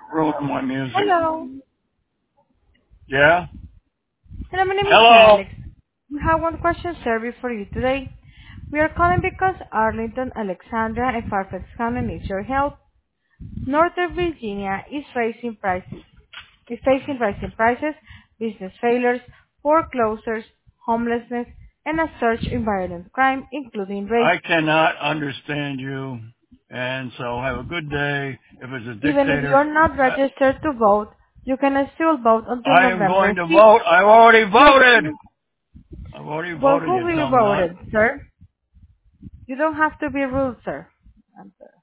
Ruin my music. Hello. Yeah? Hello, my name is Hello? Alex. We have one question survey for you today. We are calling because Arlington, Alexandria, and Fairfax County needs your help. Northern Virginia is facing rising prices, business failures, foreclosures, homelessness, and a surge in violent crime, including rape. I cannot understand you. And so have a good day. If it's a Even if dictator, you're not registered to vote, you can still vote until I am November going to 5th. vote. I've already Just voted. I've already well, voted, who you will you dumb nut. voted, sir? You don't have to be rude, sir.